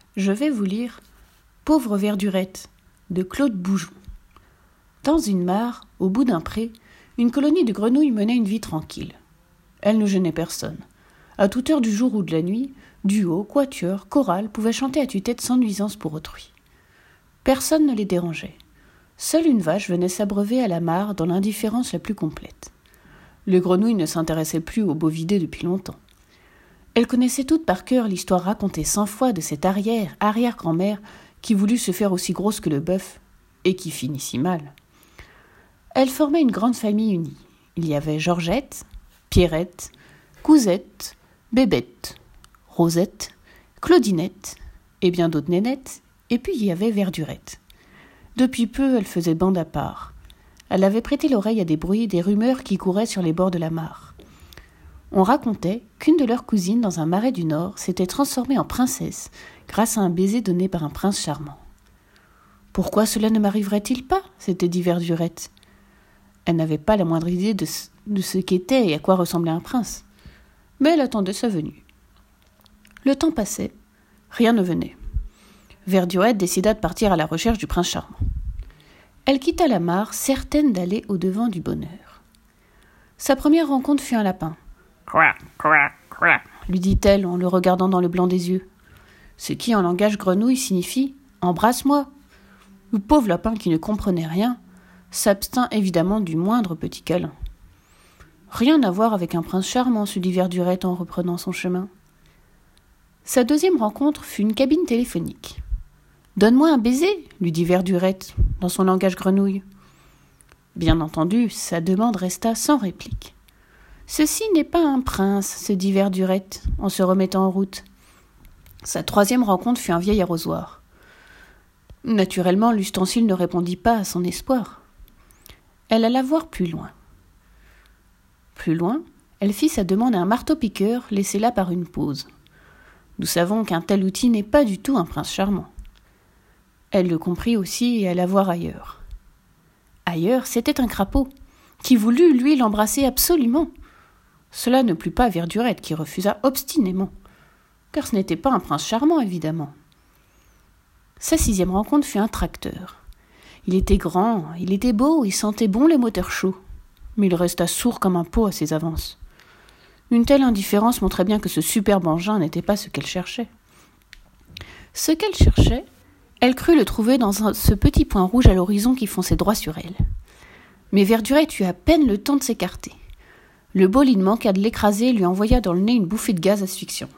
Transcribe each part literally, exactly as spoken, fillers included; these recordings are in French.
Je vais vous lire « Pauvre Verdurette » de Claude Boujon. Dans une mare, au bout d'un pré, une colonie de grenouilles menait une vie tranquille. Elle ne gênait personne. À toute heure du jour ou de la nuit, duo, quatuor, chorale pouvaient chanter à tue-tête sans nuisance pour autrui. Personne ne les dérangeait. Seule une vache venait s'abreuver à la mare dans l'indifférence la plus complète. Les grenouilles ne s'intéressaient plus aux bovidés depuis longtemps. Elles connaissaient toutes par cœur l'histoire racontée cent fois de cette arrière-arrière-grand-mère qui voulut se faire aussi grosse que le bœuf, et qui finit si mal. Elles formaient une grande famille unie. Il y avait Georgette, Pierrette, Cousette, Bébête, Rosette, Claudinette, et bien d'autres nénettes, et puis il y avait Verdurette. Depuis peu, elle faisait bande à part. Elle avait prêté l'oreille à des bruits, des rumeurs qui couraient sur les bords de la mare. On racontait qu'une de leurs cousines, dans un marais du Nord, s'était transformée en princesse grâce à un baiser donné par un prince charmant. « Pourquoi cela ne m'arriverait-il pas ?» s'était dit Verdurette. Elle n'avait pas la moindre idée de ce, de ce qu'était et à quoi ressemblait un prince. Mais elle attendait sa venue. Le temps passait, rien ne venait. Verdurette décida de partir à la recherche du prince charmant. Elle quitta la mare, certaine d'aller au-devant du bonheur. Sa première rencontre fut un lapin. « Quoi, quoi, quoi » lui dit-elle en le regardant dans le blanc des yeux. Ce qui, en langage grenouille, signifie « embrasse-moi ». Le pauvre lapin qui ne comprenait rien s'abstint évidemment du moindre petit câlin. Rien à voir avec un prince charmant, se dit Verdurette en reprenant son chemin. Sa deuxième rencontre fut une cabine téléphonique. « Donne-moi un baiser » lui dit Verdurette, dans son langage grenouille. Bien entendu, sa demande resta sans réplique. « Ceci n'est pas un prince » se dit Verdurette, en se remettant en route. Sa troisième rencontre fut un vieil arrosoir. Naturellement, l'ustensile ne répondit pas à son espoir. Elle alla voir plus loin. Plus loin, elle fit sa demande à un marteau-piqueur laissé là par une pause. Nous savons qu'un tel outil n'est pas du tout un prince charmant. Elle le comprit aussi et alla voir ailleurs. Ailleurs, c'était un crapaud, qui voulut, lui, l'embrasser absolument. Cela ne plut pas à Verdurette, qui refusa obstinément, car ce n'était pas un prince charmant, évidemment. Sa sixième rencontre fut un tracteur. Il était grand, il était beau, il sentait bon les moteurs chauds, mais il resta sourd comme un pot à ses avances. Une telle indifférence montrait bien que ce superbe engin n'était pas ce qu'elle cherchait. Ce qu'elle cherchait, elle crut le trouver dans un, ce petit point rouge à l'horizon qui fonçait droit sur elle. Mais Verdurette eut à peine le temps de s'écarter. Le bolide manqua de l'écraser et lui envoya dans le nez une bouffée de gaz asphyxiant.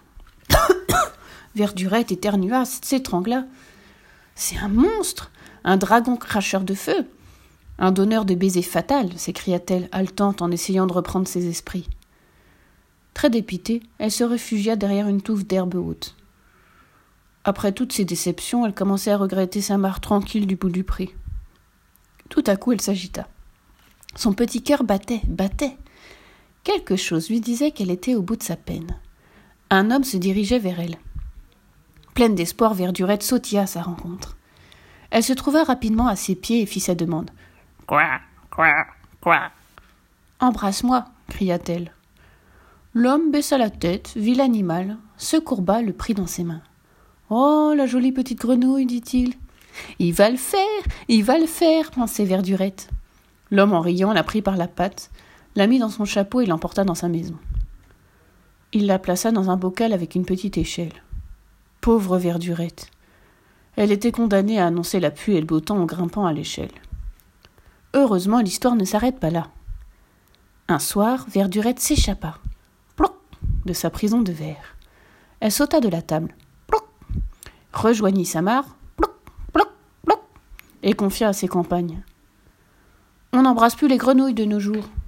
Verdurette éternua, s'étrangla. « C'est un monstre, un dragon cracheur de feu, un donneur de baisers fatal !» s'écria-t-elle, haletante en essayant de reprendre ses esprits. Très dépitée, elle se réfugia derrière une touffe d'herbe haute. Après toutes ces déceptions, elle commençait à regretter sa mare tranquille du bout du pré. Tout à coup, elle s'agita. Son petit cœur battait, battait. Quelque chose lui disait qu'elle était au bout de sa peine. Un homme se dirigeait vers elle. Pleine d'espoir, Verdurette sautilla à sa rencontre. Elle se trouva rapidement à ses pieds et fit sa demande. « Quoi, quoi, quoi ?»« Embrasse-moi » cria-t-elle. L'homme baissa la tête, vit l'animal, se courba, le prit dans ses mains. « Oh, la jolie petite grenouille » dit-il. « Il va le faire, il va le faire » pensait Verdurette. L'homme, en riant, la prit par la patte, la mit dans son chapeau et l'emporta dans sa maison. Il la plaça dans un bocal avec une petite échelle. Pauvre Verdurette. Elle était condamnée à annoncer la pluie et le beau temps en grimpant à l'échelle. Heureusement, l'histoire ne s'arrête pas là. Un soir, Verdurette s'échappa, plouc, de sa prison de verre. Elle sauta de la table, plouc, rejoignit sa mare, plouc, plouc, plouc, et confia à ses compagnes. On n'embrasse plus les grenouilles de nos jours.